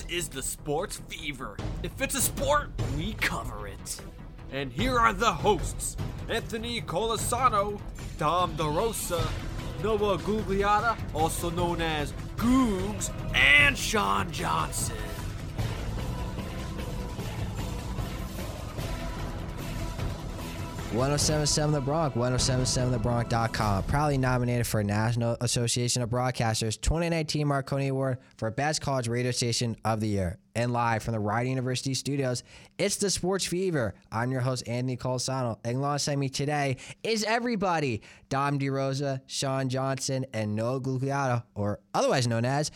is the Sports Fever. If it's a sport, we cover it. And here are the hosts, Anthony Colasano, Dom DeRosa, Noah Gugliotta, also known as Googs, and Sean Johnson. .1077 The Bronx, 1077thebronx.com. Proudly nominated for National Association of Broadcasters 2019 Marconi Award for Best College Radio Station of the Year. And live from the Rider University studios, it's the Sports Fever. I'm your host, Anthony Colasano. And alongside me today is everybody. Dom DeRosa, Sean Johnson, and Noah Gugliotta, or otherwise known as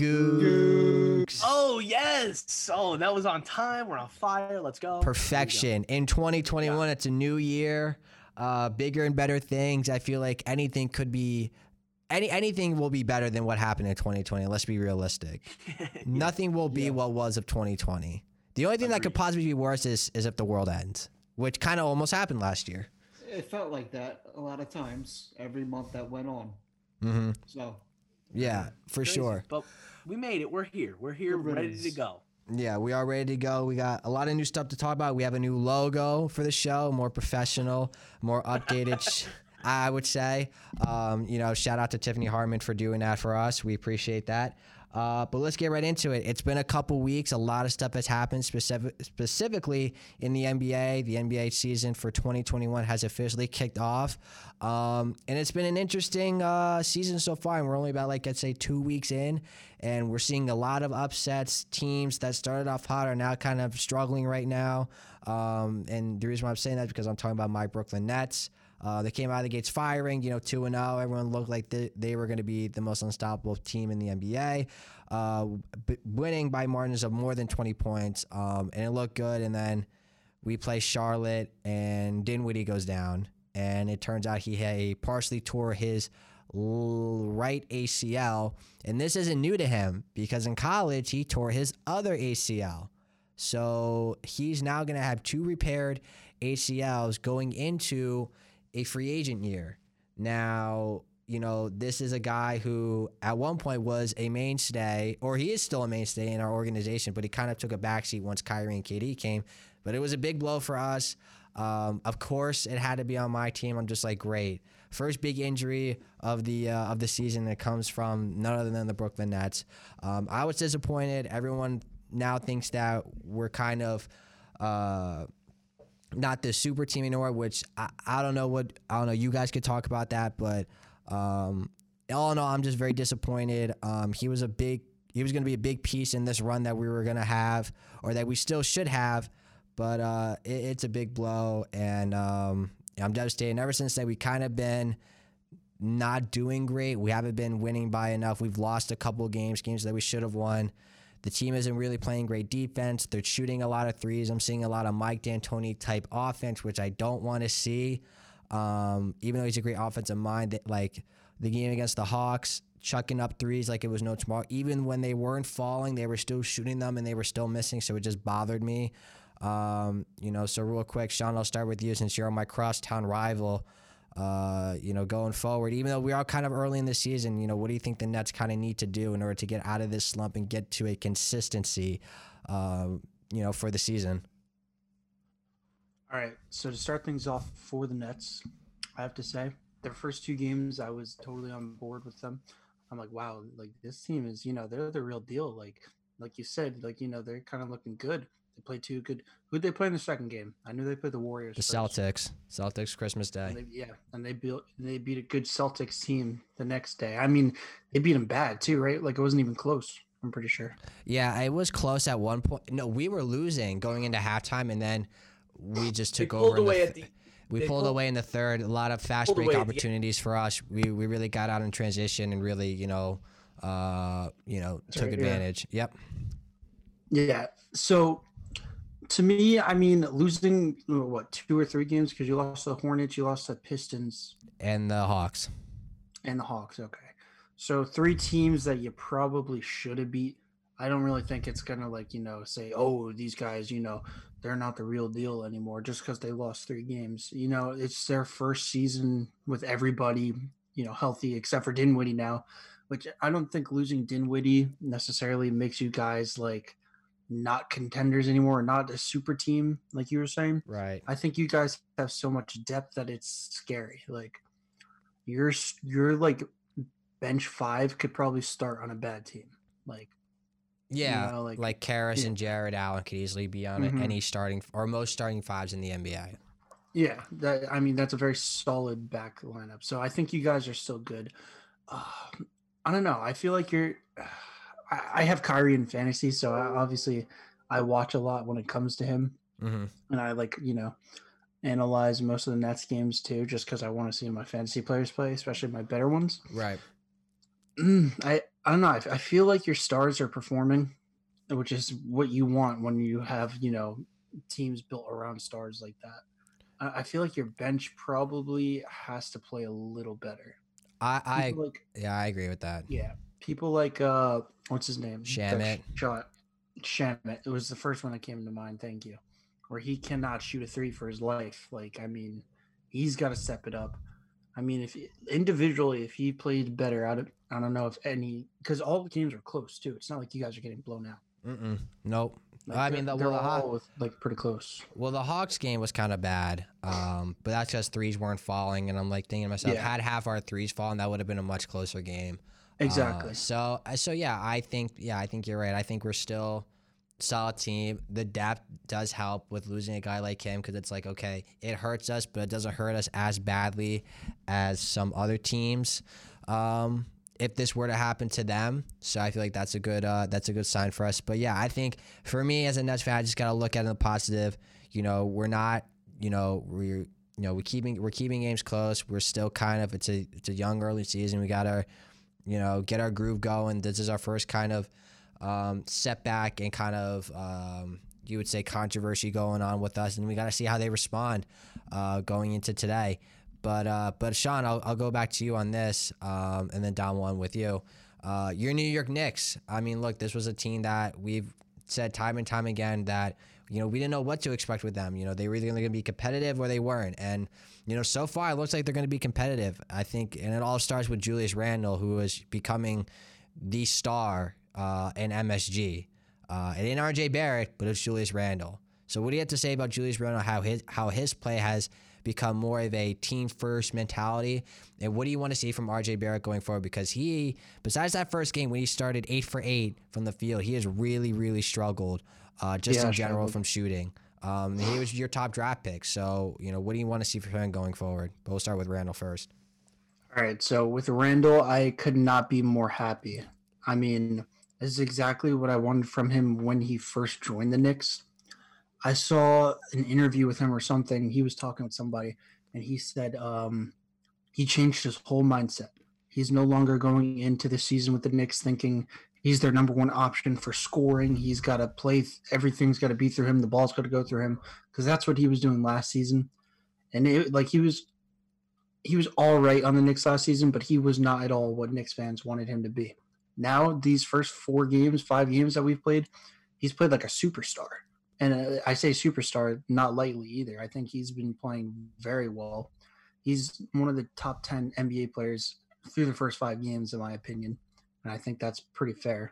Googs. Oh, yes. Oh, that was on time. We're on fire. Let's go. Perfection. In 2021, It's a new year. Bigger and better things. I feel like anything could be... Anything will be better than what happened in 2020. Let's be realistic. Nothing will be what was of 2020. The only thing that could possibly be worse is if the world ends, which kind of almost happened last year. It felt like that a lot of times every month that went on. Mm-hmm. So, yeah, for Crazy. sure. But we made it. We're here. We're ready to go. Yeah, we are ready to go. We got a lot of new stuff to talk about. We have a new logo for the show, more professional, more updated. I would say, shout out to Tiffany Hartman for doing that for us. We appreciate that. But let's get right into it. It's been a couple weeks. A lot of stuff has happened, specifically in the NBA. The NBA season for 2021 has officially kicked off. And it's been an interesting season so far. And we're only about, 2 weeks in. And we're seeing a lot of upsets. Teams that started off hot are now kind of struggling right now. And the reason why I'm saying that is because I'm talking about my Brooklyn Nets. They came out of the gates firing, 2-0. Everyone looked like they were going to be the most unstoppable team in the NBA, winning by margins of more than 20 points. And it looked good. And then we play Charlotte, and Dinwiddie goes down. And it turns out he partially tore his right ACL. And this isn't new to him because in college he tore his other ACL. So he's now going to have 2 repaired ACLs going into a free agent year. Now, this is a guy who at one point was a mainstay, or he is still a mainstay in our organization, but he kind of took a backseat once Kyrie and KD came. But it was a big blow for us. Of course, it had to be on my team. I'm just like, great. First big injury of the season that comes from none other than the Brooklyn Nets. I was disappointed. Everyone now thinks that we're kind of not the super team anymore, which I don't know. You guys could talk about that, but all in all, I'm just very disappointed. He was going to be a big piece in this run that we were going to have, or that we still should have, but it's a big blow, and I'm devastated. And ever since then, we kind of been not doing great. We haven't been winning by enough. We've lost a couple of games that we should have won. The team isn't really playing great defense. They're shooting a lot of threes. I'm seeing a lot of Mike D'Antoni type offense, which I don't want to see. Even though he's a great offensive mind, like the game against the Hawks, chucking up threes like it was no tomorrow. Even when they weren't falling, they were still shooting them and they were still missing. So it just bothered me. So real quick, Sean, I'll start with you since you're my crosstown rival. Going forward, even though we are kind of early in the season, what do you think the Nets kind of need to do in order to get out of this slump and get to a consistency, for the season? All right. So to start things off for the Nets, I have to say their first 2 games, I was totally on board with them. I'm like, wow, like this team is, they're the real deal. Like you said, they're kind of looking good. They played 2 good. Who'd they play in the second game? I knew they played the Warriors. The first. Celtics, Christmas Day. And they beat a good Celtics team the next day. I mean, they beat them bad too, right? Like it wasn't even close. I'm pretty sure. Yeah, it was close at one point. No, we were losing going into halftime, and then we just took over. We pulled away in the third. A lot of fast break opportunities for us. We really got out in transition and really, took advantage. Yeah. Yep. Yeah. So to me, I mean, losing 2 or 3 games because you lost to the Hornets, you lost to the Pistons, and the Hawks. Okay. So 3 teams that you probably should have beat. I don't really think it's gonna say, oh, these guys, they're not the real deal anymore just because they lost 3 games. It's their first season with everybody, healthy except for Dinwiddie now, which I don't think losing Dinwiddie necessarily makes you guys like not contenders anymore, not a super team like you were saying. Right. I think you guys have so much depth that it's scary. Like you're like bench 5 could probably start on a bad team. Like Yeah, like Karras yeah. and Jared Allen could easily be on any starting or most starting 5s in the NBA. Yeah, that's a very solid back lineup. So I think you guys are still good. I don't know. I feel like I have Kyrie in fantasy, so obviously I watch a lot when it comes to him, and I analyze most of the Nets games too, just because I want to see my fantasy players play, especially my better ones. Right. I don't know. I feel like your stars are performing, which is what you want when you have teams built around stars like that. I feel like your bench probably has to play a little better. I agree with that. Yeah, people like what's his name? Shamet. Shamet. It was the first one that came to mind. Thank you. Where he cannot shoot a 3 for his life. Like, I mean, he's got to step it up. I mean, if he played better, I don't know if any, because all the games are close too. It's not like you guys are getting blown out. Nope. Like I mean, they're all pretty close. Well, the Hawks game was kind of bad, but that's because threes weren't falling, and I'm like thinking to myself, had half our threes fallen, that would have been a much closer game. Exactly. So yeah, I think you're right. I think we're still a solid team. The depth does help with losing a guy like him because it's like, okay, it hurts us, but it doesn't hurt us as badly as some other teams. If this were to happen to them. So I feel like that's a good sign for us. But yeah, I think for me as a Nets fan, I just gotta look at it in the positive. We're not, we're keeping games close. We're still kind of, it's a young early season. We gotta, get our groove going. This is our first kind of setback and kind of you would say controversy going on with us, and we gotta see how they respond going into today. But Sean, I'll go back to you on this, and then Dom, one with you. Your New York Knicks. I mean, look, this was a team that we've said time and time again that we didn't know what to expect with them. They were either going to be competitive or they weren't, and so far it looks like they're going to be competitive. I think, and it all starts with Julius Randle, who is becoming the star in MSG. It ain't RJ Barrett, but it's Julius Randle. So what do you have to say about Julius Randle? How his play has become more of a team first mentality, and what do you want to see from RJ Barrett going forward? Because he, besides that first game when he started 8 for 8 from the field, he has really, really struggled in general from shooting. He was your top draft pick, so what do you want to see from him going forward? But we'll start with Randle first. All right, so with Randle, I could not be more happy. I mean, this is exactly what I wanted from him when he first joined the Knicks. I saw an interview with him or something. He was talking with somebody, and he said he changed his whole mindset. He's no longer going into the season with the Knicks thinking he's their number one option for scoring. He's got to play. Everything's got to be through him. The ball's got to go through him, because that's what he was doing last season. And he was all right on the Knicks last season, but he was not at all what Knicks fans wanted him to be. Now, these first 5 games that we've played, he's played like a superstar. And I say superstar not lightly either. I think he's been playing very well. He's one of the top 10 NBA players through the first 5 games, in my opinion. And I think that's pretty fair.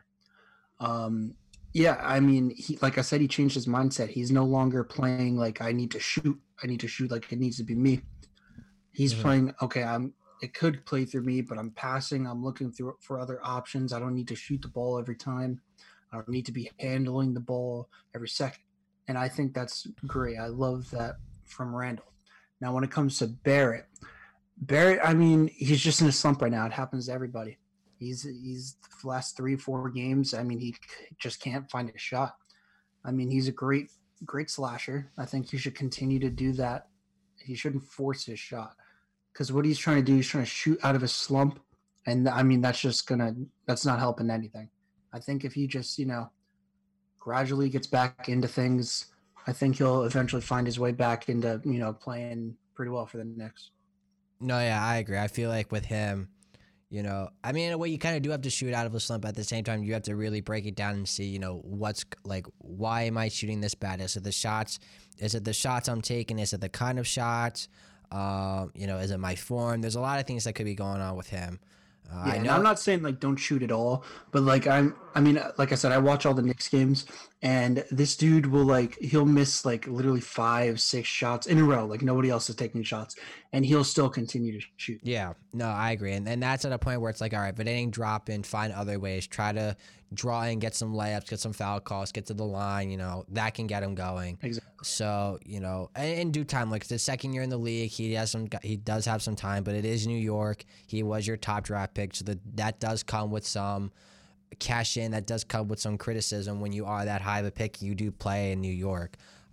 I mean, like I said, he changed his mindset. He's no longer playing like I need to shoot like it needs to be me. He's playing, okay, it could play through me, but I'm passing. I'm looking for other options. I don't need to shoot the ball every time. I don't need to be handling the ball every second. And I think that's great. I love that from Randle. Now, when it comes to Barrett, I mean, he's just in a slump right now. It happens to everybody. He's the last 3-4 games. I mean, he just can't find a shot. I mean, he's a great slasher. I think he should continue to do that. He shouldn't force his shot, because what he's trying to do, he's trying to shoot out of a slump. And I mean, that's not helping anything. I think if he just, gradually gets back into things, I think he'll eventually find his way back into, playing pretty well for the Knicks. No, yeah, I agree. I feel like with him, I mean, in a way, you kind of do have to shoot out of a slump. At the same time, you have to really break it down and see, what's like, why am I shooting this bad? Is it the shots? Is it the shots I'm taking? Is it the kind of shots? Is it my form? There's a lot of things that could be going on with him. I know. I'm not saying like don't shoot at all, but like like I said, I watch all the Knicks games, And this dude will he'll miss literally 5, 6 shots in a row. Like nobody else is taking shots, and he'll still continue to shoot. Yeah, no, I agree. And that's at a point where it's like, all right, if it ain't dropping, find other ways. Try to draw in, get some layups, get some foul calls, get to the line, that can get him going. Exactly. So, in due time, like the second year in the league, he does have some time, but it is New York. He was your top draft pick, so that does come with some cash in. That does come with some criticism when you are that high of a pick. You do play in New York.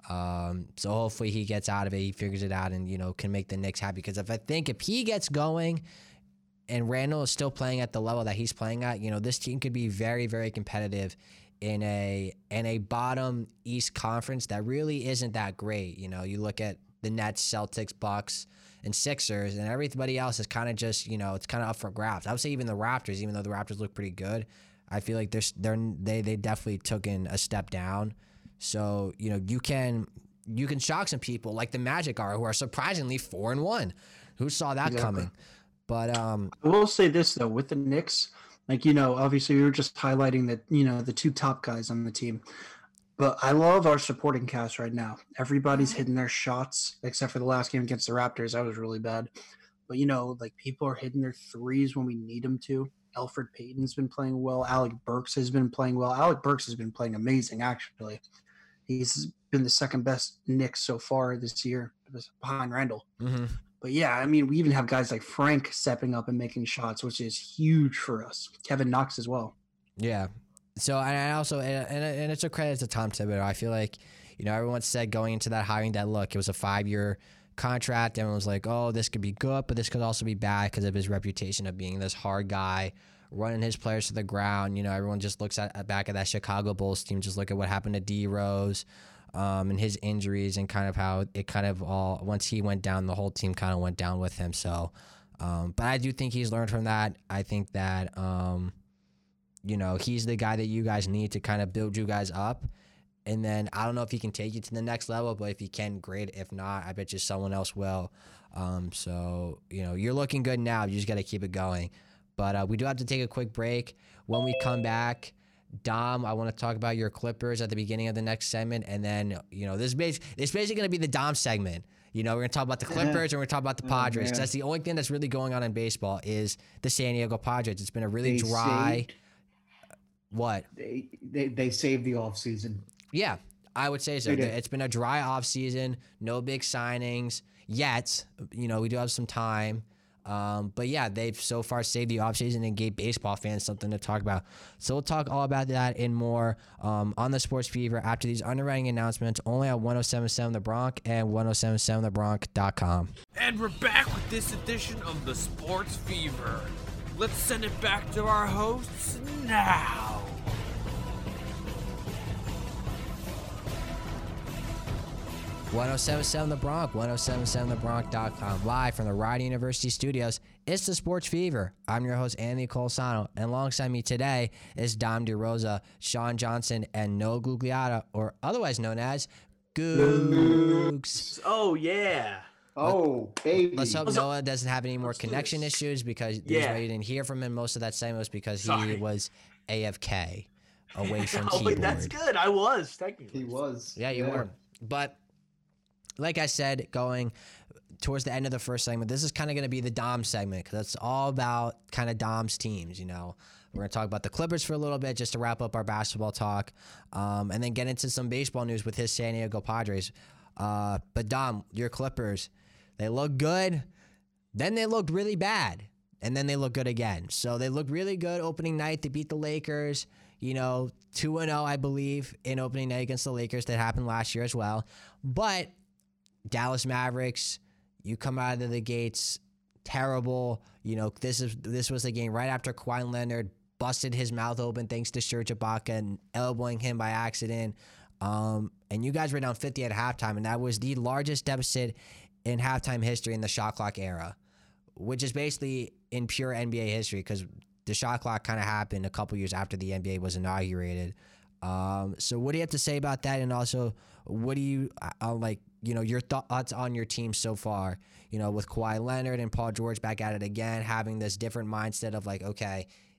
So hopefully he gets out of it, he figures it out, and can make the Knicks happy. Because if he gets going and Randall is still playing at the level that he's playing at, this team could be very, very competitive in a bottom East Conference that really isn't that great. You look at the Nets, Celtics, Bucks, and Sixers, and everybody else is kind of just, it's kind of up for grabs. I would say even the Raptors, even though the Raptors look pretty good, I feel like they definitely took in a step down. So, you can shock some people like the Magic who are surprisingly 4-1. Who saw that coming? But I will say this though, with the Knicks, obviously we were just highlighting that, the two top guys on the team. But I love our supporting cast right now. Everybody's hitting their shots, except for the last game against the Raptors. That was really bad. But, people are hitting their threes when we need them to. Elfrid Payton's been playing well. Alec Burks has been playing well. Alec Burks has been playing amazing, actually. He's been the second best Knicks so far this year, behind Randall. mm-hmm. But, yeah, we even have guys like Frank stepping up and making shots, which is huge for us. Kevin Knox as well. Yeah. So, and I also, and it's a credit to Tom Thibodeau. I feel like, everyone said going into that hiring that, look, it was a 5-year contract. Everyone was like, oh, this could be good, but this could also be bad because of his reputation of being this hard guy, running his players to the ground. Everyone just looks back at that Chicago Bulls team, just look at what happened to D Rose and his injuries and kind of how it kind of all, once he went down, the whole team kind of went down with him. So, but I do think he's learned from that. I think that, he's the guy that you guys need to kind of build you guys up. And then I don't know if he can take you to the next level, but if he can, great. If not, I bet you someone else will. So, you're looking good now. You just got to keep it going. But we do have to take a quick break. When we come back, Dom, I want to talk about your Clippers at the beginning of the next segment. And then, this is basically going to be the Dom segment. We're going to talk about the Clippers and we're going to talk about the Padres. 'Cause that's the only thing that's really going on in baseball is the San Diego Padres. It's been a really dry... What? They saved the offseason. Yeah, I would say so. It's been a dry offseason, no big signings yet. We do have some time. But yeah, they've so far saved the offseason and gave baseball fans something to talk about. So we'll talk all about that and more on the Sports Fever after these underwriting announcements only at 107.7 The Bronx and 107.7thebronx.com. And we're back with this edition of the Sports Fever. Let's send it back to our hosts now. 107.7 The Bronx, 107.7thebronx.com, live from the Rider University studios. It's the Sports Fever. I'm your host, Anthony Colasano, and alongside me today is Dom DeRosa, Sean Johnson, and Noah Gugliotta, or otherwise known as Googs. Oh, yeah. Oh, baby. Let's hope Noah doesn't have any more connection issues because the reason why you didn't hear from him most of that segment was because he was AFK, away from keyboard. Wait, that's good. I was, technically. He was. Yeah, you were. But like I said, going towards the end of the first segment, this is kind of going to be the Dom segment because it's all about kind of Dom's teams, We're going to talk about the Clippers for a little bit just to wrap up our basketball talk and then get into some baseball news with his San Diego Padres. But Dom, your Clippers, they look good, then they looked really bad, and then they look good again. So they looked really good opening night. They beat the Lakers, 2-0, I believe, in opening night against the Lakers. That happened last year as well. But Dallas Mavericks, you come out of the gates terrible. This was the game right after Kawhi Leonard busted his mouth open thanks to Serge Ibaka and elbowing him by accident. And you guys were down 50 at halftime, and that was the largest deficit in halftime history in the shot clock era, which is basically in pure NBA history because the shot clock kind of happened a couple years after the NBA was inaugurated. So what do you have to say about that? And also, what do you your thoughts on your team so far, with Kawhi Leonard and Paul George back at it again, having this different mindset of okay,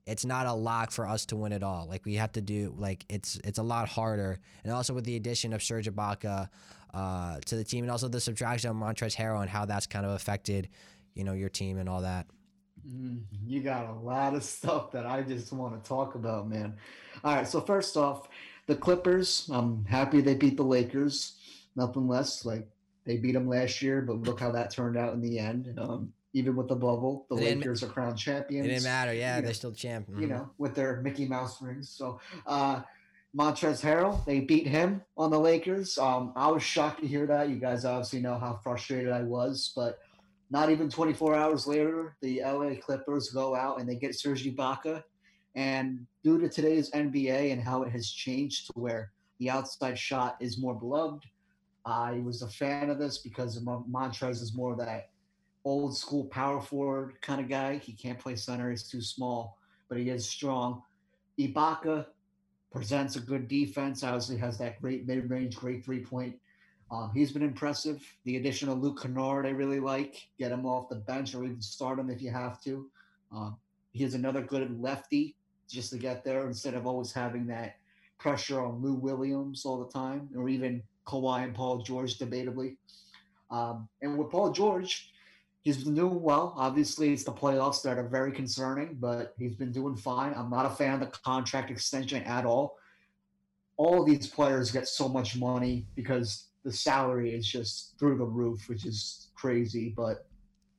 it's not a lock for us to win it all. Like we have to do like it's a lot harder. And also with the addition of Serge Ibaka to the team, and also the subtraction of Montrezl Harrell and how that's kind of affected, your team and all that. You got a lot of stuff that I just want to talk about, man. All right, so first off, the Clippers. I'm happy they beat the Lakers. Nothing less. Like they beat them last year, but look how that turned out in the end. Even with the bubble, the Lakers are crowned champions. It didn't matter. Yeah, they're still champ. With their Mickey Mouse rings. So Montrezl Harrell, they beat him on the Lakers. I was shocked to hear that. You guys obviously know how frustrated I was, but not even 24 hours later, the LA Clippers go out and they get Serge Ibaka. And due to today's NBA and how it has changed to where the outside shot is more beloved, I was a fan of this because Montrezl is more of that old school power forward kind of guy. He can't play center. He's too small, but he is strong. Ibaka presents a good defense. Obviously has that great mid-range, great three-point. He's been impressive. The addition of Luke Kennard, I really like. Get him off the bench or even start him if you have to. He has another good lefty just to get there instead of always having that pressure on Lou Williams all the time, or even Kawhi and Paul George, debatably. And with Paul George, he's been doing well. Obviously, it's the playoffs that are very concerning, but he's been doing fine. I'm not a fan of the contract extension at all. All of these players get so much money because the salary is just through the roof, which is crazy. But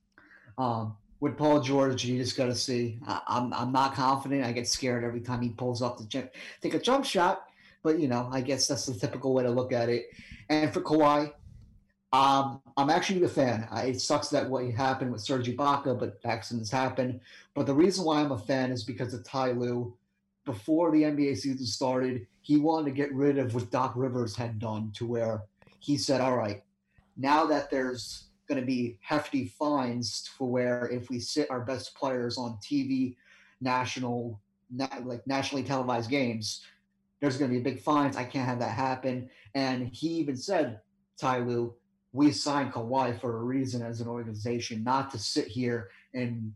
with Paul George, you just got to see. I'm not confident. I get scared every time he pulls up take a jump shot. But, I guess that's the typical way to look at it. And for Kawhi, I'm actually a fan. It sucks that what happened with Serge Ibaka, but accidents happen. But the reason why I'm a fan is because of Ty Lue. Before the NBA season started, he wanted to get rid of what Doc Rivers had done, to where he said, all right, now that there's going to be hefty fines for where if we sit our best players on TV, nationally televised games, there's going to be big fines. I can't have that happen. And he even said, Ty Lue, we signed Kawhi for a reason as an organization, not to sit here and,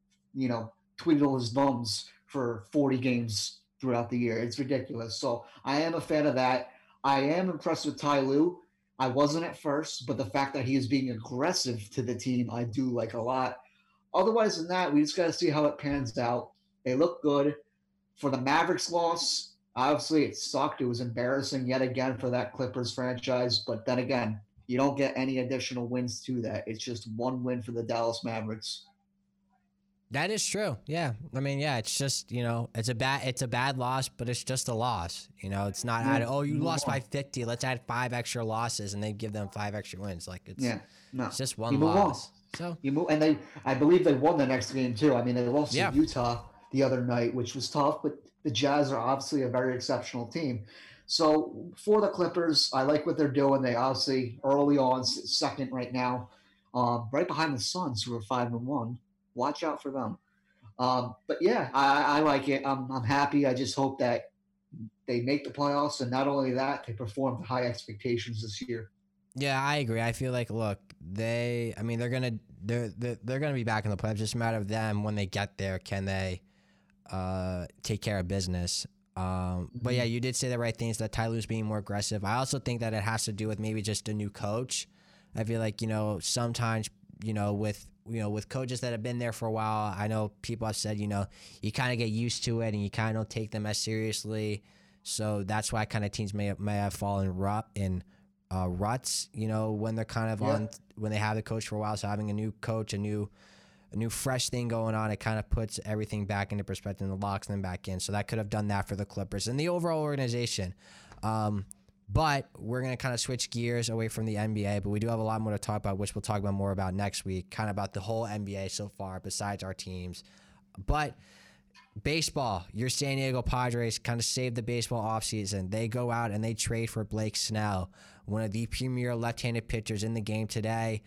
twiddle his thumbs for 40 games throughout the year. It's ridiculous. So I am a fan of that. I am impressed with Ty Lue. I wasn't at first, but the fact that he is being aggressive to the team, I do like a lot. Otherwise than that, we just got to see how it pans out. They look good. For the Mavericks loss, obviously it sucked. It was embarrassing yet again for that Clippers franchise. But then again, you don't get any additional wins to that. It's just one win for the Dallas Mavericks. That is true. Yeah. I mean, yeah, it's just, it's a bad loss, but it's just a loss. It's not you lost by 50. Let's add 5 extra losses and then give them 5 extra wins. Like it's just one loss. So and I believe they won the next game too. I mean, they lost to Utah the other night, which was tough, but the Jazz are obviously a very exceptional team. So for the Clippers, I like what they're doing. They obviously early on second right now, right behind the Suns, who are 5-1. Watch out for them. But yeah, I like it. I'm happy. I just hope that they make the playoffs, and not only that, they perform to high expectations this year. Yeah, I agree. I feel like, look, they're gonna be back in the playoffs. It's just a matter of them when they get there. Can they take care of business? But yeah, you did say the right things, that Ty Lue's being more aggressive. I also think that it has to do with maybe just a new coach. I feel like, sometimes, with coaches that have been there for a while, I know people have said, you kind of get used to it and you kind of don't take them as seriously. So that's why kind of teams may have fallen in ruts, when they're kind of when they have the coach for a while. So having a new coach, a new fresh thing going on, it kind of puts everything back into perspective and locks them back in. So that could have done that for the Clippers and the overall organization. But we're going to kind of switch gears away from the NBA, but we do have a lot more to talk about, which we'll talk about more about next week, kind of about the whole NBA so far besides our teams. But baseball, your San Diego Padres kind of saved the baseball offseason. They go out and they trade for Blake Snell, one of the premier left-handed pitchers in the game today.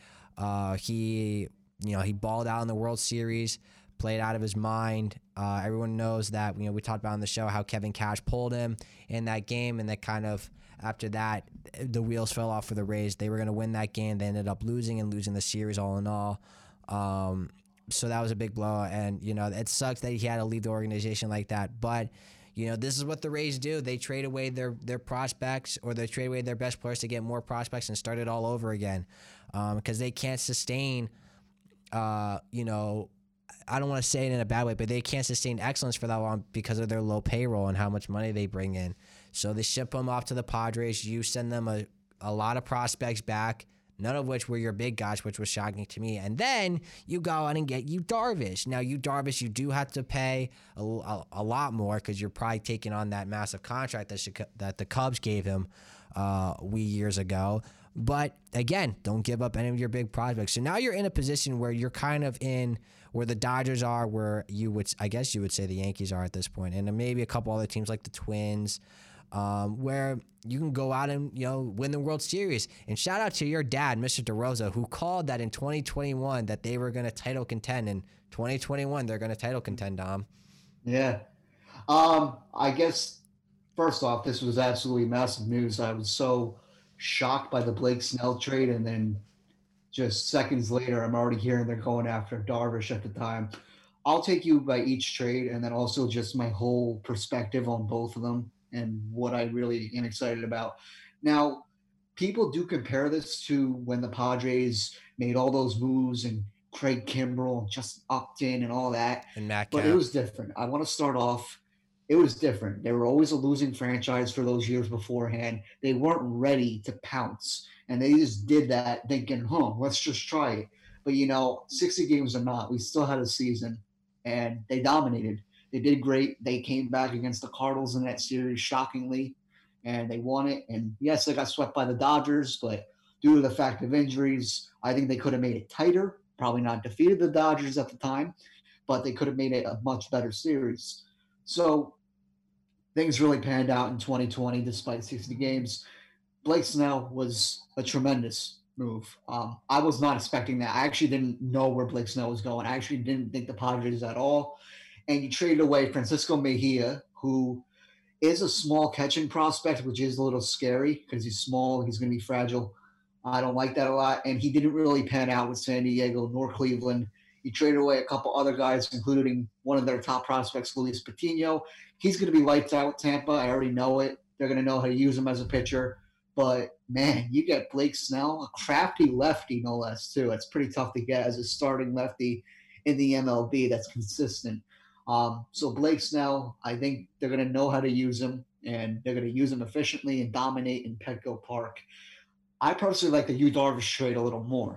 He balled out in the World Series, played out of his mind. Everyone knows that, we talked about on the show how Kevin Cash pulled him in that game, and that kind of after that, the wheels fell off for the Rays. They were going to win that game. They ended up losing the series all in all. So that was a big blow, and it sucks that he had to leave the organization like that. But this is what the Rays do. They trade away their prospects, or they trade away their best players to get more prospects and start it all over again, because they can't sustain. I don't want to say it in a bad way, but they can't sustain excellence for that long because of their low payroll and how much money they bring in. So they ship them off to the Padres. You send them a lot of prospects back, none of which were your big guys, which was shocking to me. And then you go out and get Yu Darvish. Now, Yu Darvish, you do have to pay a lot more because you're probably taking on that massive contract that the Cubs gave him years ago. But again, don't give up any of your big prospects. So now you're in a position where you're kind of in where the Dodgers are, where I guess you would say the Yankees are at this point, and then maybe a couple other teams like the Twins, where you can go out and win the World Series. And shout out to your dad, Mr. DeRosa, who called that in 2021 that they were going to title contend. In 2021, they're going to title contend, Dom. Yeah. I guess first off, this was absolutely massive news. I was so shocked by the Blake Snell trade, and then just seconds later, I'm already hearing they're going after Darvish at the time. I'll take you by each trade, and then also just my whole perspective on both of them and what I really am excited about. Now, people do compare this to when the Padres made all those moves and Craig Kimbrell and Justin Upton and all that. And Matt But it was different. I want to start off. It was different. They were always a losing franchise for those years beforehand. They weren't ready to pounce. And they just did that thinking, let's just try it. But, 60 games or not, we still had a season, and they dominated. They did great. They came back against the Cardinals in that series, shockingly, and they won it. And, yes, they got swept by the Dodgers, but due to the fact of injuries, I think they could have made it tighter, probably not defeated the Dodgers at the time, but they could have made it a much better series. So things really panned out in 2020 despite 60 games. Blake Snell was a tremendous move. I was not expecting that. I actually didn't know where Blake Snell was going. I actually didn't think the Padres at all. And you traded away Francisco Mejia, who is a small catching prospect, which is a little scary because he's small. He's going to be fragile. I don't like that a lot. And he didn't really pan out with San Diego nor Cleveland. You traded away a couple other guys, including one of their top prospects, Luis Patino. He's going to be lights out with Tampa. I already know it. They're going to know how to use him as a pitcher. But, man, you get Blake Snell, a crafty lefty, no less, too. It's pretty tough to get as a starting lefty in the MLB that's consistent. So Blake Snell, I think they're going to know how to use him, and they're going to use him efficiently and dominate in Petco Park. I personally like the Yu Darvish trade a little more.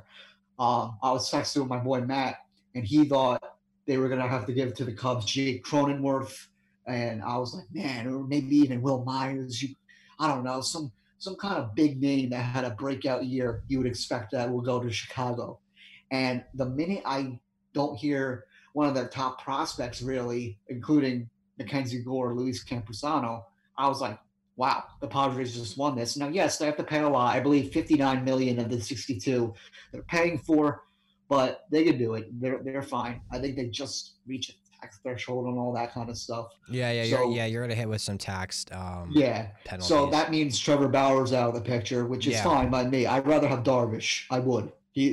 I was texting with my boy Matt, and he thought they were going to have to give to the Cubs Jake Cronenworth, and I was like, man, or maybe even Will Myers. I don't know, some kind of big name that had a breakout year. You would expect that will go to Chicago. And the minute I don't hear one of their top prospects, really, including Mackenzie Gore, Luis Campusano, I was like, wow, the Padres just won this. Now, yes, they have to pay a lot. I believe $59 million of the 62 they're paying for, but they can do it. They're fine. I think they just reach a tax threshold and all that kind of stuff. Yeah, you're gonna hit with some tax. Penalties. So that means Trevor Bauer's out of the picture, which is fine by me. I'd rather have Darvish. I would.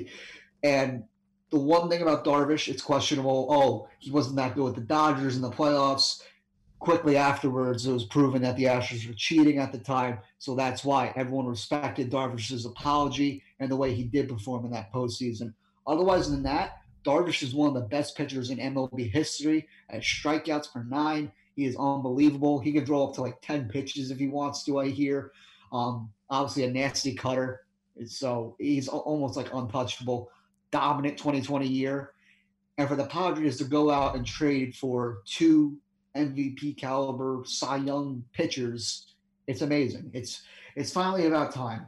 And the one thing about Darvish, it's questionable. Oh, he wasn't that good with the Dodgers in the playoffs. Quickly afterwards, it was proven that the Astros were cheating at the time. So that's why everyone respected Darvish's apology and the way he did perform in that postseason. Otherwise than that, Darvish is one of the best pitchers in MLB history at strikeouts per 9. He is unbelievable. He can throw up to like 10 pitches if he wants to, I hear. Obviously a nasty cutter. So he's almost like untouchable. Dominant 2020 year. And for the Padres to go out and trade for 2 MVP caliber Cy Young pitchers, it's amazing. It's finally about time.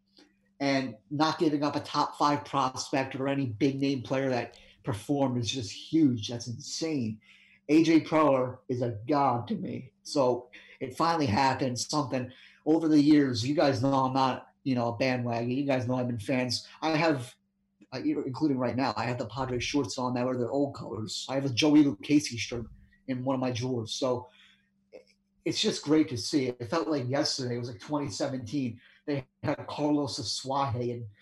And not giving up a top 5 prospect or any big name player that performed is just huge. That's insane. AJ Preller is a god to me. So it finally happened. Something over the years, you guys know I'm not, a bandwagon. You guys know I've been fans. I have, including right now, I have the Padres shorts on that are their old colors. I have a Joey Lucchesi shirt in one of my drawers. So it's just great to see. It felt like yesterday. It was like 2017. They had Carlos Asuaje and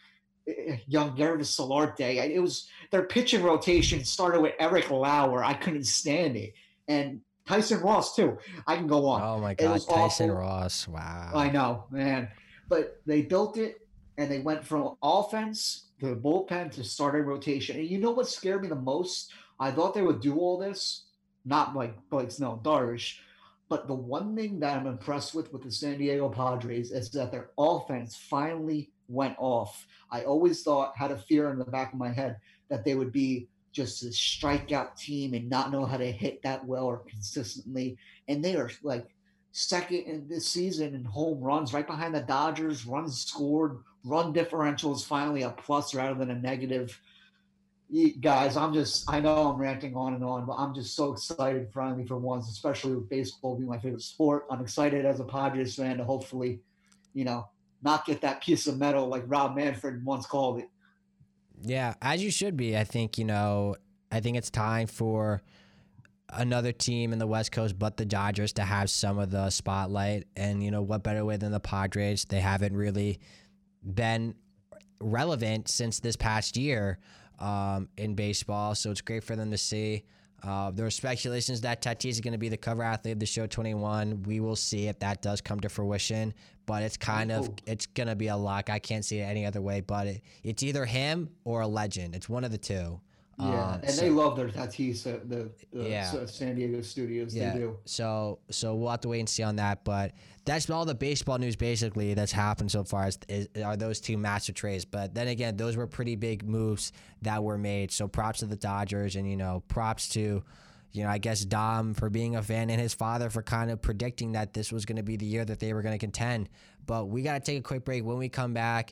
young Gervis Solarte. It was their pitching rotation started with Eric Lauer. I couldn't stand it, and Tyson Ross too. I can go on. Oh my It God, was Tyson awful. Ross! Wow. I know, man. But they built it, and they went from offense to bullpen to starting rotation. And you know what scared me the most? I thought they would do all this, not like Blake Snell, Darvish. But the one thing that I'm impressed with the San Diego Padres is that their offense finally went off. I always thought, had a fear in the back of my head that they would be just a strikeout team and not know how to hit that well or consistently. And they are like second in this season in home runs, right behind the Dodgers. Runs scored, run differential is finally a plus rather than a negative. Guys, I know I'm ranting on, but I'm just so excited finally for once, especially with baseball being my favorite sport. I'm excited as a Padres fan to hopefully, not get that piece of metal like Rob Manfred once called it. Yeah, as you should be. I think, I think it's time for another team in the West Coast but the Dodgers to have some of the spotlight. And, what better way than the Padres? They haven't really been relevant since this past year in baseball, so it's great for them to see. There are speculations that Tatis is going to be the cover athlete of the show 21. We will see if that does come to fruition, but it's it's going to be a lock. I can't see it any other way, but it's either him or a legend. It's one of the two. Yeah, and they love their Tatis at the San Diego studios. Yeah. They do. So we'll have to wait and see on that. But that's all the baseball news basically that's happened so far are those two massive trades. But then again, those were pretty big moves that were made. So props to the Dodgers and, props to, I guess Dom for being a fan and his father for kind of predicting that this was going to be the year that they were going to contend. But we got to take a quick break. When we come back,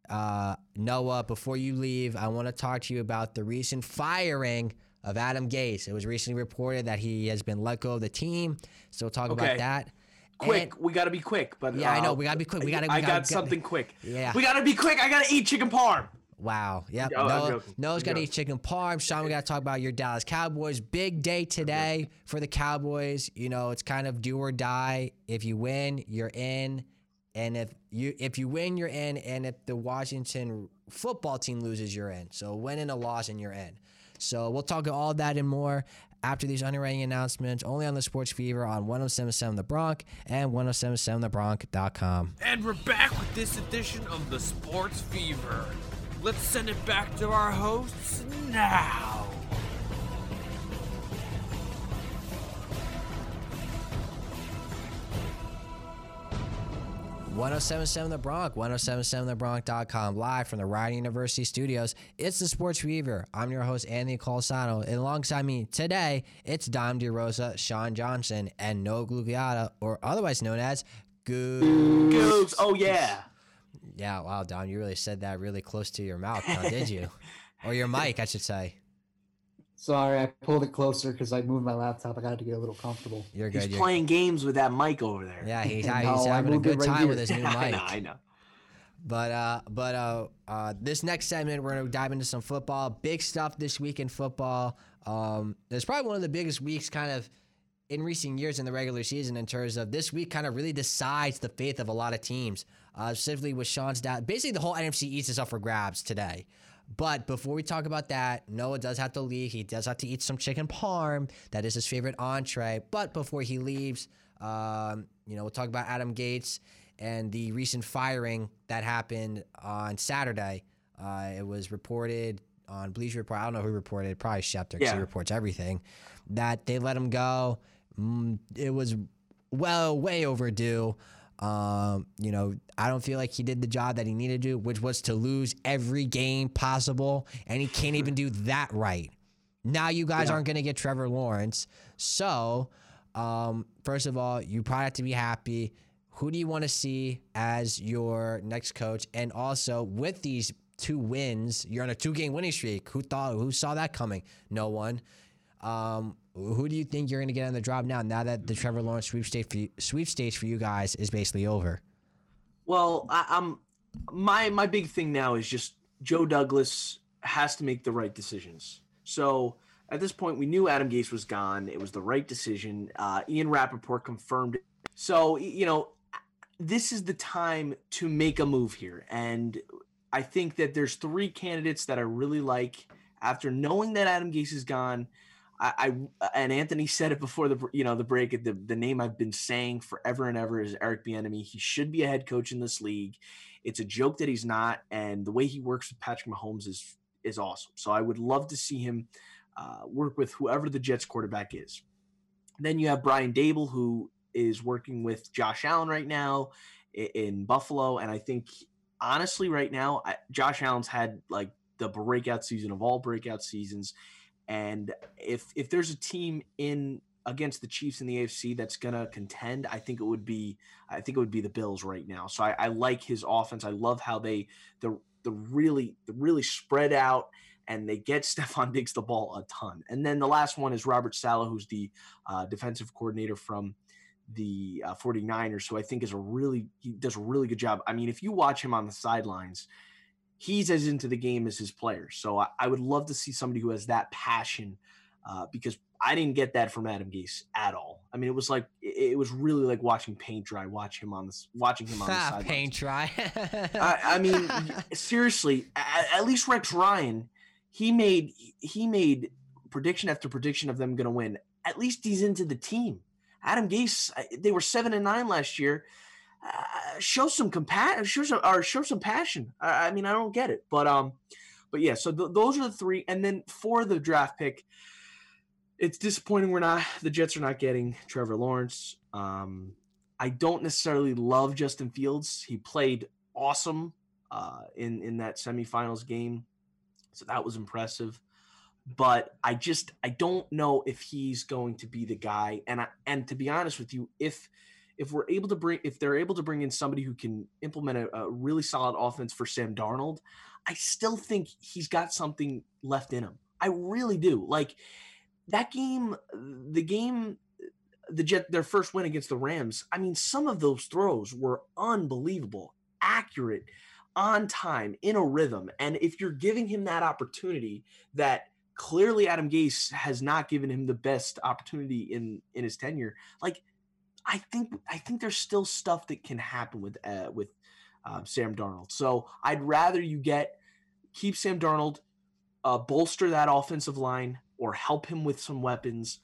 Noah, before you leave, I want to talk to you about the recent firing of Adam Gase. It was recently reported that he has been let go of the team, so we'll talk about that. Quick, we got to be quick. But yeah, I know we got to be quick. I got something quick. Yeah, we got to be quick. I got to eat chicken parm. Wow. Yep. Oh, Noah's got to eat chicken parm. Sean, we got to talk about your Dallas Cowboys. Big day today for the Cowboys. It's kind of do or die. If you win, you're in. And if you win, you're in. And if the Washington football team loses, you're in. So win and a loss, and you're in. So we'll talk all that and more after these underwriting announcements, only on the Sports Fever on 107.7 The Bronx and 107.7thebronx.com. And we're back with this edition of the Sports Fever. Let's send it back to our hosts now. 107.7 The Bronx, 107.7thebronx.com, live from the Rider University studios. It's the Sports Fever. I'm your host, Anthony Colasano, and alongside me today, it's Dom DeRosa, Sean Johnson, and Noah Gugliotta, or otherwise known as Googs. Oh, yeah. Yeah, wow, Dom, you really said that really close to your mouth, now, did you? Or your mic, I should say. Sorry, I pulled it closer because I moved my laptop. I got to get a little comfortable. You're good. He's playing games with that mic over there. Yeah, he's having a good time with his new mic. I know. But this next segment, we're going to dive into some football. Big stuff this week in football. It's probably one of the biggest weeks kind of in recent years in the regular season in terms of this week kind of really decides the fate of a lot of teams. Specifically with Sean's dad. Basically, the whole NFC East is up for grabs today. But before we talk about that, Noah does have to leave. He does have to eat some chicken parm. That is his favorite entree. But before he leaves, we'll talk about Adam Gase and the recent firing that happened on Saturday. It was reported on Bleacher Report. I don't know who reported it. Probably Schefter because he reports everything. That they let him go. It was way overdue. I don't feel like he did the job that he needed to do, which was to lose every game possible, and he can't even do that right. Now you guys aren't going to get Trevor Lawrence. So, first of all, you probably have to be happy. Who do you want to see as your next coach? And also, with these 2 wins, you're on a 2-game winning streak. Who saw that coming? No one. Who do you think you're going to get on the job now that the Trevor Lawrence sweepstakes for you guys is basically over? Well, my big thing now is just Joe Douglas has to make the right decisions. So at this point, we knew Adam Gase was gone. It was the right decision. Ian Rappaport confirmed it. So, this is the time to make a move here. And I think that there's 3 candidates that I really like. After knowing that Adam Gase is gone, I and Anthony said it before the break. The name I've been saying forever and ever is Eric Bieniemy. He should be a head coach in this league. It's a joke that he's not, and the way he works with Patrick Mahomes is awesome. So I would love to see him work with whoever the Jets quarterback is. Then you have Brian Dable, who is working with Josh Allen right now in Buffalo, and I think honestly right now Josh Allen's had like the breakout season of all breakout seasons. And if there's a team in against the Chiefs in the AFC that's gonna contend, I think it would be the Bills right now. So I like his offense. I love how they really spread out and they get Stephon Diggs the ball a ton. And then the last one is Robert Saleh, who's the defensive coordinator from the 49ers, who I think he does a really good job. I mean, if you watch him on the sidelines, he's as into the game as his players. So I would love to see somebody who has that passion because I didn't get that from Adam Gase at all. I mean, it was really like watching paint dry, watching him on the sidelines. Paint dry. I mean, seriously, at least Rex Ryan, he made prediction after prediction of them going to win. At least he's into the team. Adam Gase, they were 7-9 last year. Show some compassion, show some passion. I mean, I don't get it, but yeah. So those are the 3, and then for the draft pick, it's disappointing the Jets are not getting Trevor Lawrence. I don't necessarily love Justin Fields. He played awesome in that semifinals game, so that was impressive. But I don't know if he's going to be the guy. And to be honest with you, if they're able to bring in somebody who can implement a really solid offense for Sam Darnold, I still think he's got something left in him. I really do. Like that game, their first win against the Rams. I mean, some of those throws were unbelievable, accurate, on time, in a rhythm. And if you're giving him that opportunity, that clearly Adam Gase has not given him the best opportunity in his tenure, like I think there's still stuff that can happen with Sam Darnold. So I'd rather you keep Sam Darnold, bolster that offensive line, or help him with some weapons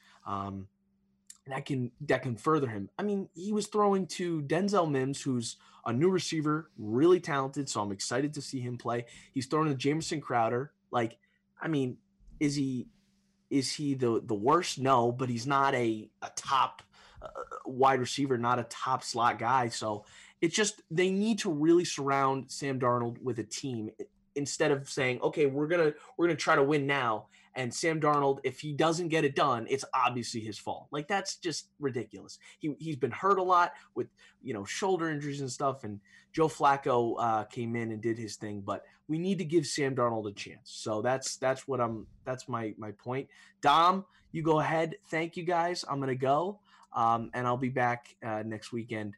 that can further him. I mean, he was throwing to Denzel Mims, who's a new receiver, really talented. So I'm excited to see him play. He's throwing to Jamison Crowder. Like, I mean, is he the worst? No, but he's not a top wide receiver, not a top slot guy. So it's just they need to really surround Sam Darnold with a team instead of saying, okay, we're gonna try to win now. And Sam Darnold, if he doesn't get it done, it's obviously his fault. Like that's just ridiculous. He's been hurt a lot with shoulder injuries and stuff. And Joe Flacco came in and did his thing, but we need to give Sam Darnold a chance. So that's my point. Dom, you go ahead. Thank you guys. I'm gonna go. And I'll be back next weekend.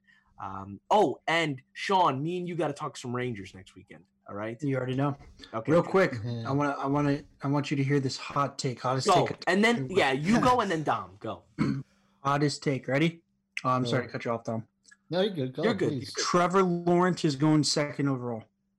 And Sean, me and you got to talk some Rangers next weekend. All right. You already know. Okay. Real quick, I want you to hear this hot take. Hottest go. take. And then you go, and then Dom go. Hottest take. Ready? Oh, I'm sorry to cut you off, Dom. No, you're good. Go, you're good. Please. Trevor Lawrence is going 2nd overall.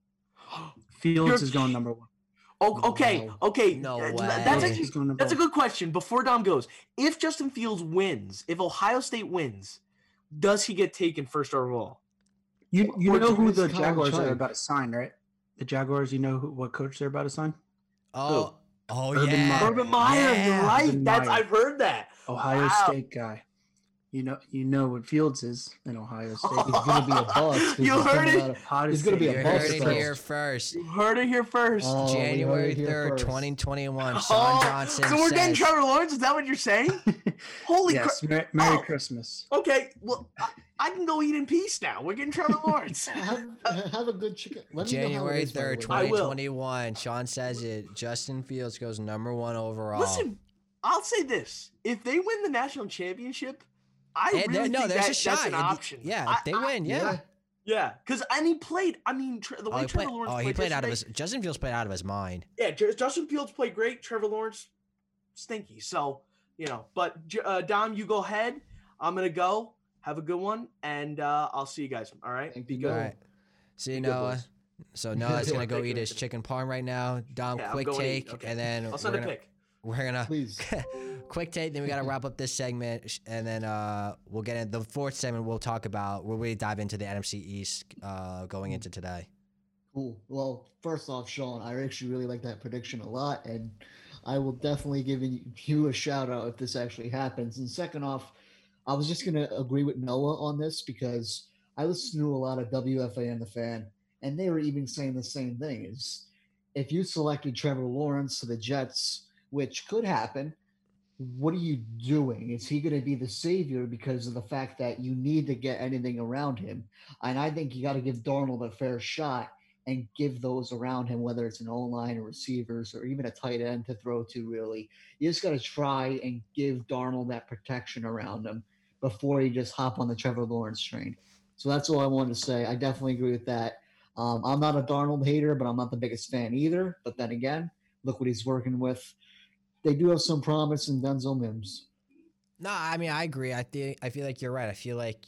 Fields is going number 1. Oh, okay. Wow. Okay. No way. That's a good question. Before Dom goes, if Justin Fields wins, if Ohio State wins, does he get taken 1st overall? You know who the Kyle Jaguars Chang. are about to sign, right? The Jaguars, you know what coach they're about to sign? Oh Urban yeah. Meyer. Urban Meyer, Yeah. you're right. Urban Meyer. I've heard that. Ohio Wow. State guy. You know what Fields is in Ohio State. He's gonna be a bust. You heard it. Hottest He's gonna be take. a You bust heard it first. here first. You heard it here first. Oh, we heard January it here 3rd, first. 2021. Sean Oh, Johnson so we're getting says, Trevor Lawrence? Is that what you're saying? Holy Yes, crap. Merry Oh. Christmas. Okay, well, I can go eat in peace now. We're getting Trevor Lawrence. Have a good chicken. Let me know how it January is, by the 3rd, way. I will. 2021. Sean says it. Justin Fields goes number 1 overall. Listen, I'll say this. If they win the national championship, I And really think there's a that's shot. an option. Yeah, if they win, yeah. Yeah, because he played. I mean, the way Trevor Lawrence he played out of yesterday- his. Justin Fields played out of his mind. Yeah, Justin Fields played great. Trevor Lawrence, stinky. So, but Dom, you go ahead. I'm going to go. Have a good one. And I'll see you guys. All right? Thank Be you. good. All right. See you, Be good, Noah. boys. So Noah's gonna go eat his chicken parm right now. Dom, Yeah, I'm quick going to take, eat. Okay. and then I'll send a pic. we're gonna Please. quick take. Then we gotta wrap up this segment, and then we'll get in the fourth segment. We'll really dive into the NFC East going into today. Cool. Well, first off, Sean, I actually really like that prediction a lot, and I will definitely give you a shout out if this actually happens. And second off, I was just gonna agree with Noah on this because I listen to a lot of WFAN the Fan, and they were even saying the same thing: is if you selected Trevor Lawrence to the Jets, which could happen, what are you doing? Is he going to be the savior because of the fact that you need to get anything around him? And I think you got to give Darnold a fair shot and give those around him, whether it's an O-line or receivers or even a tight end to throw to, really. You just got to try and give Darnold that protection around him before you just hop on the Trevor Lawrence train. So that's all I wanted to say. I definitely agree with that. I'm not a Darnold hater, but I'm not the biggest fan either. But then again, look what he's working with. They do have some promise in Denzel Mims. No, I mean I agree. I feel like you're right. I feel like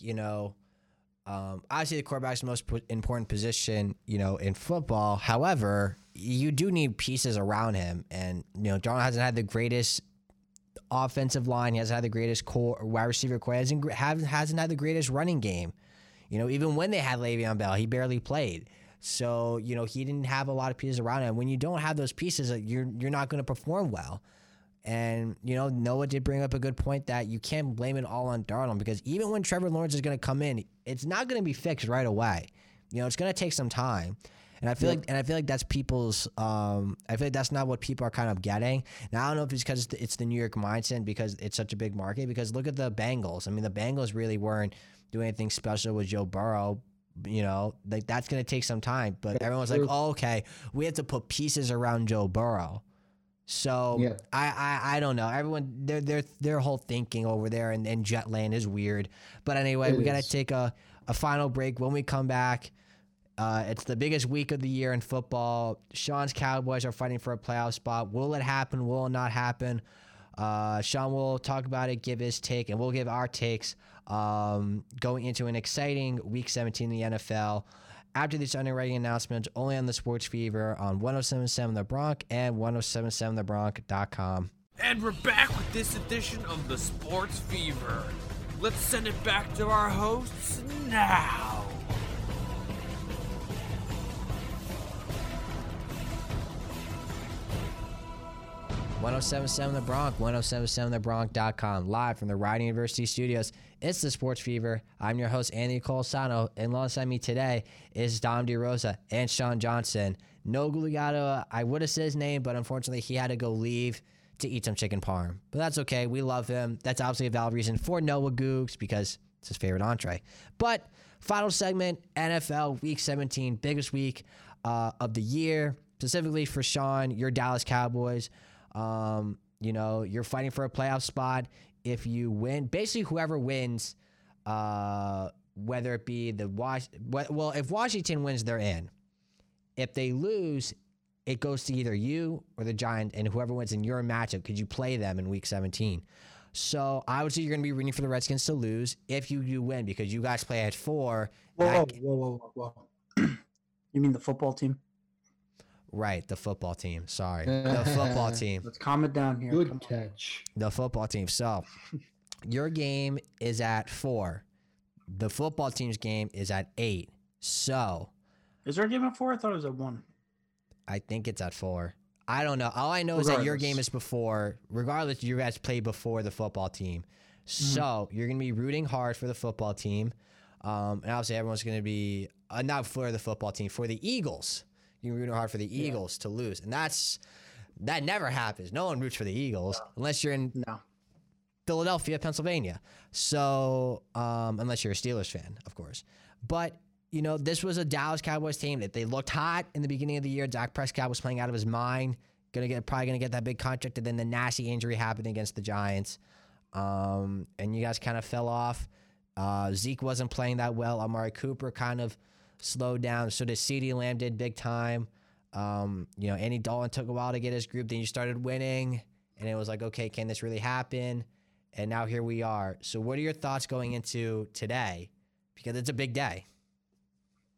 obviously the quarterback's the most important position in football. However, you do need pieces around him, and Darnold hasn't had the greatest offensive line. He hasn't had the greatest core wide receiver core. Hasn't had the greatest running game. Even when they had Le'Veon Bell, he barely played. So he didn't have a lot of pieces around him. When you don't have those pieces, you're not going to perform well. And, Noah did bring up a good point that you can't blame it all on Darnold, because even when Trevor Lawrence is going to come in, it's not going to be fixed right away. It's going to take some time. And I feel like that's people's. I feel like that's not what people are kind of getting. Now I don't know if it's because it's the New York mindset, because it's such a big market. Because look at the Bengals. I mean, the Bengals really weren't doing anything special with Joe Burrow. That's going to take some time. But everyone's like, oh, okay, we have to put pieces around Joe Burrow. So I don't know. Everyone their whole thinking over there and Jetland is weird. But anyway, we got to take a final break. When we come back, it's the biggest week of the year in football. Sean's Cowboys are fighting for a playoff spot. Will it happen? Will it not happen? Sean will talk about it, give his take, and we'll give our takes going into an exciting Week 17 in the NFL. After these underwriting announcements, only on the Sports Fever on 107.7 The Bronc and 107.7thebronc.com. And we're back with this edition of the Sports Fever. Let's send it back to our hosts now. .7 The Bronc, 107.7thebronc.com, live from the Rider University studios. It's the Sports Fever. I'm your host, Anthony Colasano, and alongside me today is Dom DeRosa and Sean Johnson. No Guglielmo, I would have said his name, but unfortunately he had to go leave to eat some chicken parm. But that's okay. We love him. That's obviously a valid reason for Noah Googs, because it's his favorite entree. But final segment, NFL Week 17, biggest week of the year, specifically for Sean, your Dallas Cowboys. You're fighting for a playoff spot. If you win, basically whoever wins, whether it be if Washington wins, they're in. If they lose, it goes to either you or the Giants, and whoever wins in your matchup, could you play them in Week 17? So I would say you're going to be rooting for the Redskins to lose if you do win, because you guys play at 4. Whoa. You mean the football team? Right, the football team. Sorry. The football team. Let's calm it down here. Good catch. The football team. So, your game is at 4. The football team's game is at 8. So, is there a game at 4? I thought it was at 1. I think it's at 4. I don't know. All I know is that your game is before. Regardless, you guys play before the football team. So, you're going to be rooting hard for the football team. And obviously, everyone's going to be, not for the football team, for the Eagles. You're rooting hard for the Eagles to lose. And that never happens. No one roots for the Eagles unless you're in Philadelphia, Pennsylvania. So, unless you're a Steelers fan, of course. But, this was a Dallas Cowboys team that they looked hot in the beginning of the year. Dak Prescott was playing out of his mind. Probably going to get that big contract. And then the nasty injury happened against the Giants. And you guys kind of fell off. Zeke wasn't playing that well. Amari Cooper kind of slowed down. So did CeeDee Lamb, did big time. Andy Dalton took a while to get his group. Then you started winning, and it was like, okay, can this really happen? And now here we are. So what are your thoughts going into today? Because it's a big day.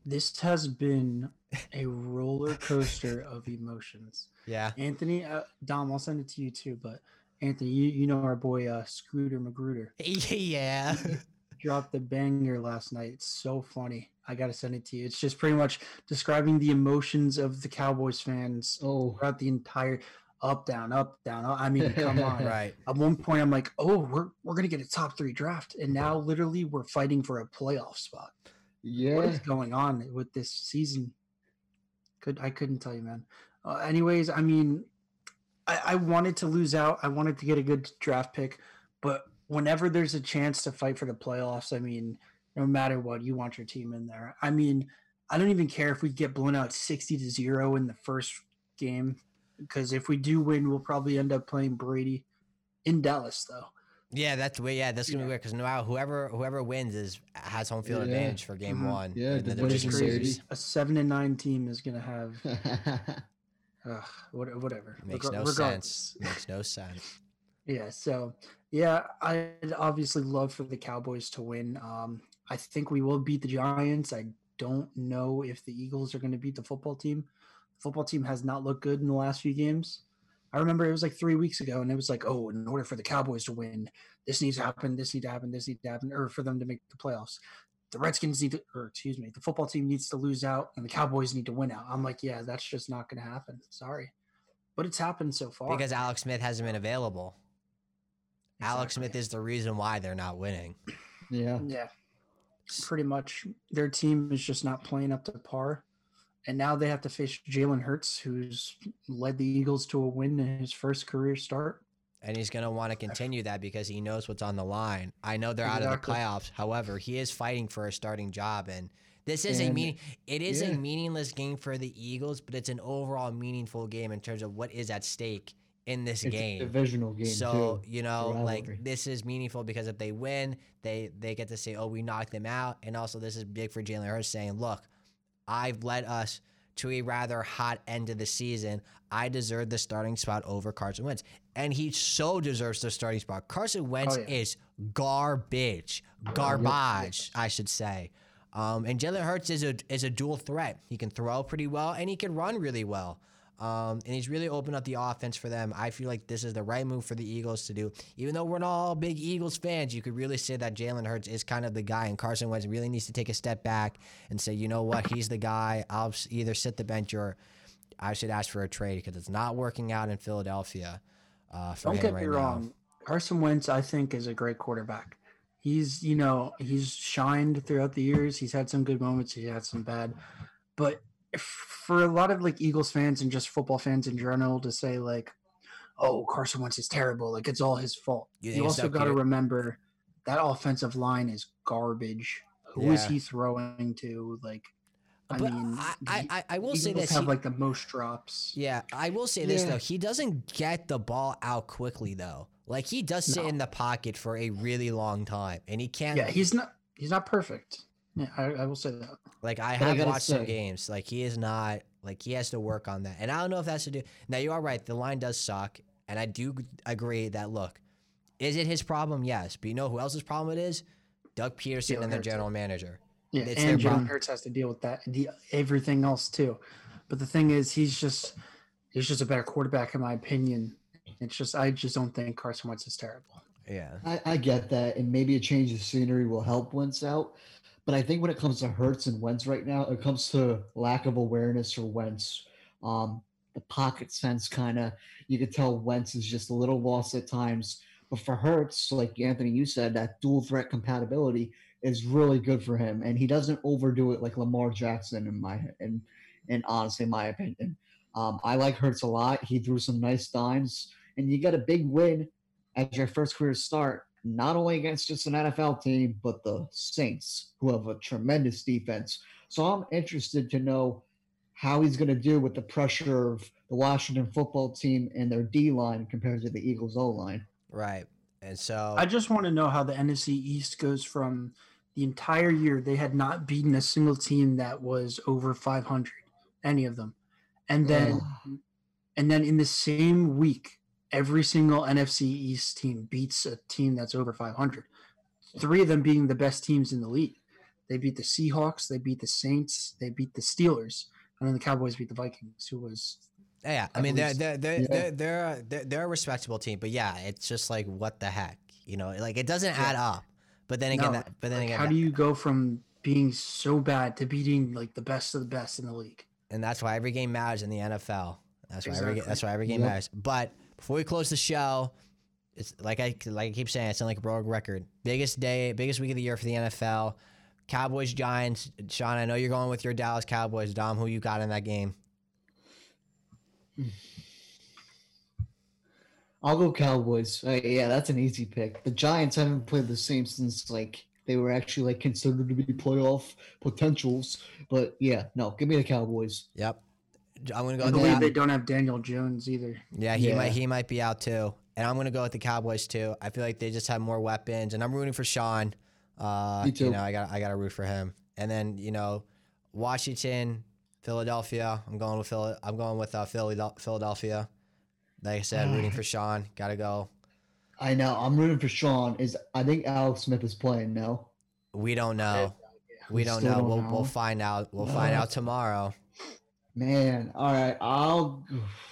This has been a roller coaster of emotions. Yeah. Anthony, Dom, I'll send it to you too. But Anthony, you know our boy Scooter Magruder Yeah. dropped the banger last night. It's so funny. I gotta send it to you. It's just pretty much describing the emotions of the Cowboys fans Oh, throughout the entire up, down, up, down. I mean, come on. Right. At one point, I'm like, oh, we're gonna get a top 3 draft, and now literally we're fighting for a playoff spot. What yeah. is going on with this season? I couldn't tell you, man. Anyways, I mean, I wanted to lose out. I wanted to get a good draft pick, but whenever there's a chance to fight for the playoffs, I mean, no matter what, you want your team in there. I mean, I don't even care if we get blown out 60-0 in the first game, because if we do win, we'll probably end up playing Brady in Dallas, though. Yeah, that's weird. Yeah, that's gonna be weird because now whoever wins has home field Yeah. advantage for game Mhm. one. Yeah, in the division division series. A 7-9 team is gonna have whatever. Makes no Regardless. sense. Makes no sense. Yeah, so yeah, I'd obviously love for the Cowboys to win. I think we will beat the Giants. I don't know if the Eagles are going to beat the football team. The football team has not looked good in the last few games. I remember it was like 3 weeks ago, and it was like, oh, in order for the Cowboys to win, this needs to happen, this needs to happen, this needs to happen, or for them to make the playoffs. The Redskins need to, or excuse me, the football team needs to lose out, and the Cowboys need to win out. I'm like, yeah, that's just not going to happen. Sorry. But it's happened so far. Because Alex Smith hasn't been available. Alex Exactly. Smith is the reason why they're not winning. Yeah. Yeah, pretty much. Their team is just not playing up to par. And now they have to face Jalen Hurts, who's led the Eagles to a win in his first career start. And he's going to want to continue that because he knows what's on the line. I know they're out of the Exactly. playoffs. However, he is fighting for a starting job. And this is And- it is yeah. a meaningless game for the Eagles, but it's an overall meaningful game in terms of what is at stake in this It's a game. divisional game So, too. you know, rivalry. like this is meaningful because if they win, they get to say, oh, we knocked them out. And also this is big for Jalen Hurts saying, look, I've led us to a rather hot end of the season. I deserve the starting spot over Carson Wentz. And he so deserves the starting spot. Carson Wentz yeah. is garbage. Garbage, I should say. And Jalen Hurts is a dual threat. He can throw pretty well and he can run really well. And he's really opened up the offense for them. I feel like this is the right move for the Eagles to do. Even though we're not all big Eagles fans, you could really say that Jalen Hurts is kind of the guy, and Carson Wentz really needs to take a step back and say, you know what, he's the guy. I'll either sit the bench or I should ask for a trade because it's not working out in Philadelphia for Don't him get right me now. wrong. Carson Wentz, I think, is a great quarterback. He's shined throughout the years. He's had some good moments. He had some bad. But for a lot of like Eagles fans and just football fans in general to say like, oh, Carson Wentz is terrible, like it's all his fault. You think You it's also so got to cute? remember that offensive line is garbage. Who is Yeah. he throwing to? Like, I But mean, I will say Eagles this. have like the most drops. Yeah, I will say this Yeah. though. He doesn't get the ball out quickly though. Like he does sit No. in the pocket for a really long time, and he can't. Yeah, he's not perfect. Yeah, I will say that. Like I But I have gotta watched some say- games. Like he is not. Like he has to work on that, and I don't know if that's to do. Now you are right. The line does suck, and I do agree that. Look, is it his problem? Yes, but you know who else's problem it is? Doug Peterson Jalen and the Hurts. general manager. Yeah, It's and their Jalen problem. Hurts has to deal with that, everything else too. But the thing is, he's just a better quarterback in my opinion. I just don't think Carson Wentz is terrible. Yeah. I get that, and maybe a change of scenery will help Wentz out. But I think when it comes to Hurts and Wentz right now, it comes to lack of awareness for Wentz. The pocket sense kind of, you could tell Wentz is just a little lost at times. But for Hurts, like Anthony, you said, that dual threat compatibility is really good for him, and he doesn't overdo it like Lamar Jackson in honestly, my opinion. I like Hurts a lot. He threw some nice dimes, and you got a big win at your first career start, not only against just an NFL team, but the Saints, who have a tremendous defense. So I'm interested to know how he's going to do with the pressure of the Washington football team and their D line compared to the Eagles O line. Right. And so I just want to know how the NFC East goes from the entire year they had not beaten a single team that was over 500, any of them, and then in the same week, every single NFC East team beats a team that's over 500. 3 of them being the best teams in the league. They beat the Seahawks. They beat the Saints. They beat the Steelers. And then the Cowboys beat the Vikings, who was Yeah, I mean they're a respectable team, but yeah, it's just like what the heck, like it doesn't add up. But then again, how do you go from being so bad to beating like the best of the best in the league? And that's why every game matters in the NFL. That's why every game matters. But before we close the show, it's like I keep saying, it's like a broken record. Biggest week of the year for the NFL. Cowboys, Giants. Sean, I know you're going with your Dallas Cowboys. Dom, who you got in that game? I'll go Cowboys. Yeah, that's an easy pick. The Giants haven't played the same since they were actually considered to be playoff potentials. But yeah, no, give me the Cowboys. Yep. I'm gonna go. I believe they don't have Daniel Jones either. Yeah, he might be out too. And I'm gonna go with the Cowboys too. I feel like they just have more weapons, and I'm rooting for Sean. Me too. I gotta root for him. And then Washington, Philadelphia. I'm going with Philadelphia. Like I said, rooting for Sean. Gotta go. I know. I'm rooting for Sean. I think Alex Smith is playing now. We don't know. We don't know. We'll find out. We'll find out tomorrow. Man, all right. I'll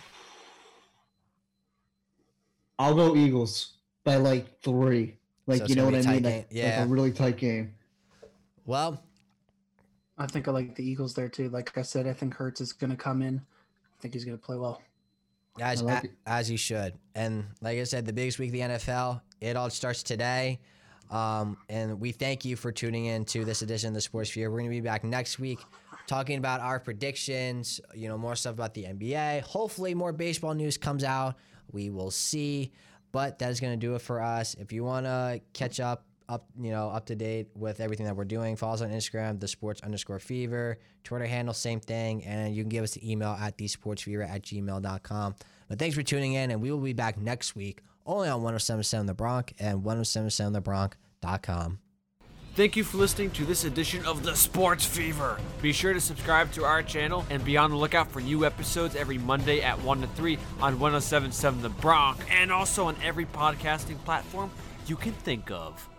go Eagles by 3. So you know what I mean? Yeah. A really tight game. Well, I think I like the Eagles there too. Like I said, I think Hurts is going to come in. I think he's going to play well. As he should. And like I said, the biggest week of the NFL, it all starts today. And we thank you for tuning in to this edition of the Sports Sphere. We're going to be back next week talking about our predictions, more stuff about the NBA. Hopefully more baseball news comes out. We will see. But that is going to do it for us. If you want to catch up to date with everything that we're doing, follow us on Instagram, thesports_fever, Twitter handle, same thing. And you can give us the email at thesportsfever@gmail.com. But thanks for tuning in, and we will be back next week only on 107.7 The Bronx and 107.7thebronx.com. Thank you for listening to this edition of The Sports Fever. Be sure to subscribe to our channel and be on the lookout for new episodes every Monday at 1 to 3 on 107.7 The Bronx and also on every podcasting platform you can think of.